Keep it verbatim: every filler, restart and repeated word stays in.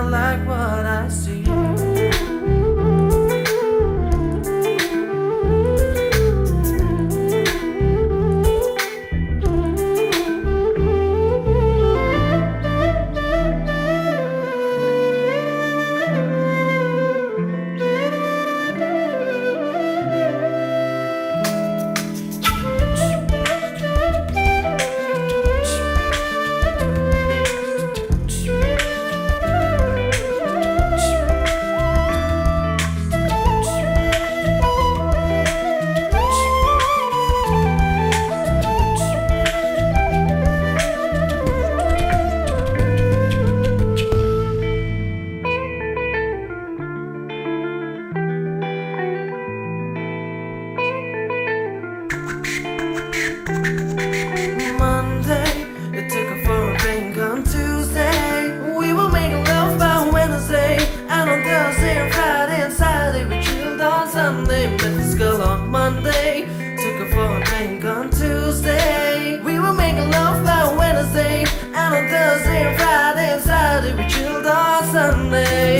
like what I see. Monday, it took her for a drink on Tuesday. We were making love by Wednesday, and on Thursday and Friday and Saturday we chilled on Sunday. Met this girl on Monday, took her for a drink on Tuesday. We were making love by Wednesday, and on Thursday and Friday and Saturday we chilled on Sunday.